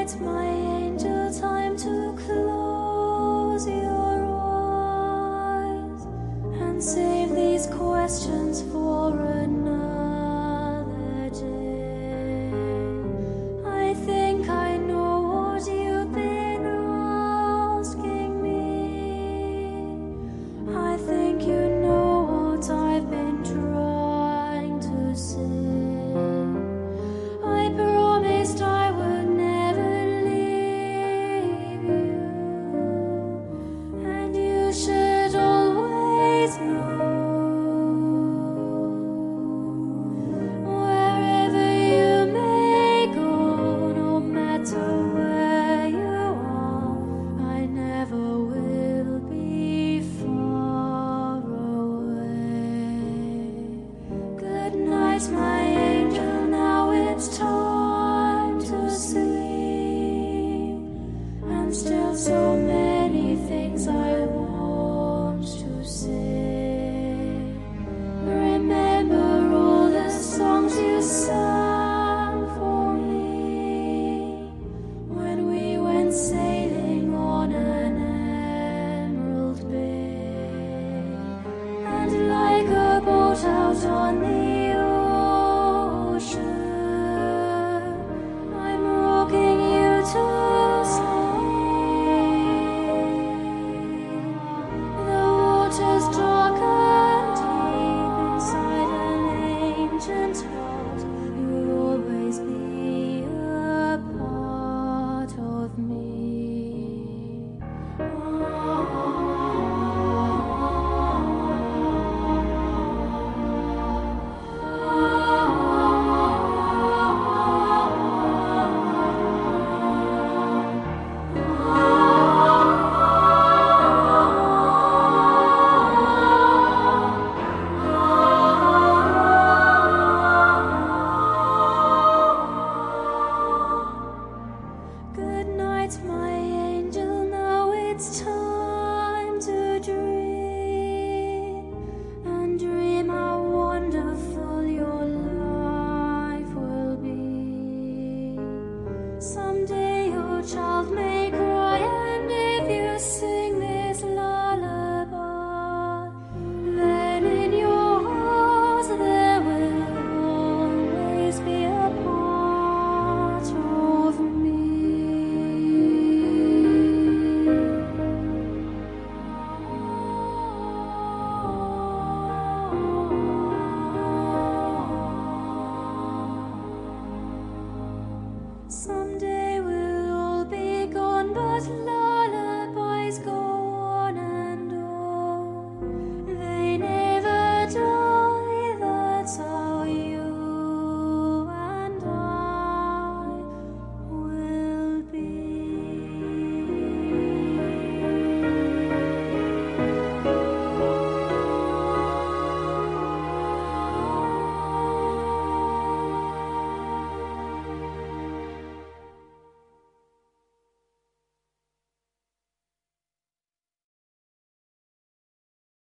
night, my angel, time to close your eyes and save these questions for another day. I think I know what you've been asking me. I think you know what I've been trying to say. I promised I would never leave you, and you should always know, wherever you may go, no matter where you are, I never will be far away. Good night, my angel, now it's time to sleep, and still so many things I want to say. Remember all the songs you sang for me when we went sailing on an emerald bay, and like a boat out on the